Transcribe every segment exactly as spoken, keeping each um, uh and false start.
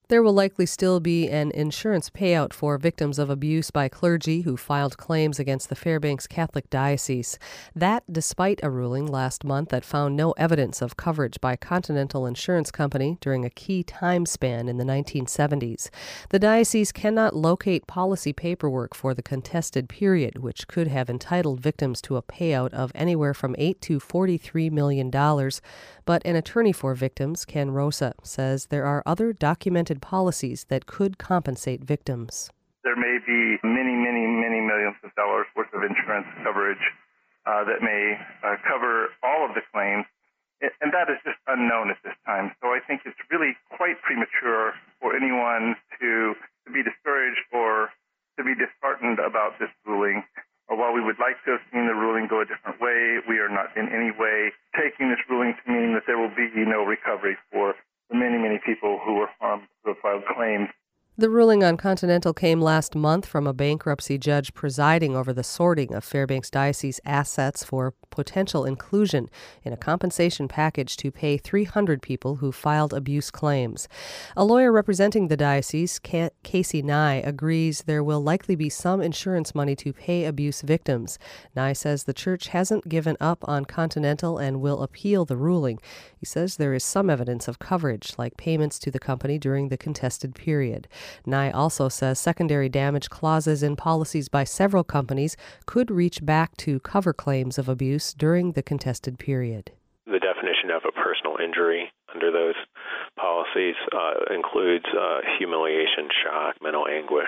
There will likely still be an insurance payout for victims of abuse by clergy who filed claims against the Fairbanks Catholic Diocese. That despite a ruling last month that found no evidence of coverage by Continental Insurance Company during a key time span in the nineteen seventies. The diocese cannot locate policy paperwork for the contested period, which could have entitled victims to a payout of anywhere from eight to forty-three million dollars. But an attorney for victims, Ken Rosa, says there are other documented policies that could compensate victims. There may be many, many, many millions of dollars worth of insurance coverage uh, that may uh, cover all of the claims, and that is just unknown at this time. So I think it's really quite premature for anyone to, to be discouraged or to be disheartened about this ruling. While we would like to have seen the ruling go a different way, we are not in any way taking this ruling to mean that there will be no recovery for the many, many people who were harmed who have filed claims. The ruling on Continental came last month from a bankruptcy judge presiding over the sorting of Fairbanks Diocese assets for potential inclusion in a compensation package to pay three hundred people who filed abuse claims. A lawyer representing the diocese, Casey Nye, agrees there will likely be some insurance money to pay abuse victims. Nye says the church hasn't given up on Continental and will appeal the ruling. He says there is some evidence of coverage, like payments to the company during the contested period. Nye also says secondary damage clauses in policies by several companies could reach back to cover claims of abuse during the contested period. The definition of a personal injury under those policies uh, includes uh, humiliation, shock, mental anguish.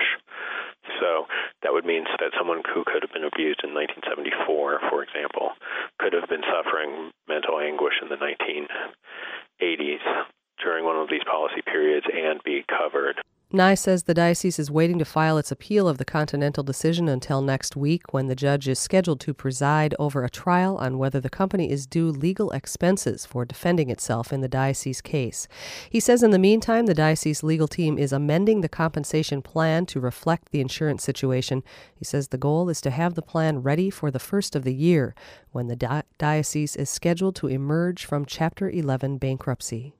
So that would mean that someone who could have been abused in nineteen seventy-four, for example, could have been suffering mental anguish in the nineteen eighties during one of these policy periods and be covered. Nye says the diocese is waiting to file its appeal of the Continental decision until next week, when the judge is scheduled to preside over a trial on whether the company is due legal expenses for defending itself in the diocese case. He says in the meantime, the diocese legal team is amending the compensation plan to reflect the insurance situation. He says the goal is to have the plan ready for the first of the year, when the di- diocese is scheduled to emerge from Chapter eleven bankruptcy.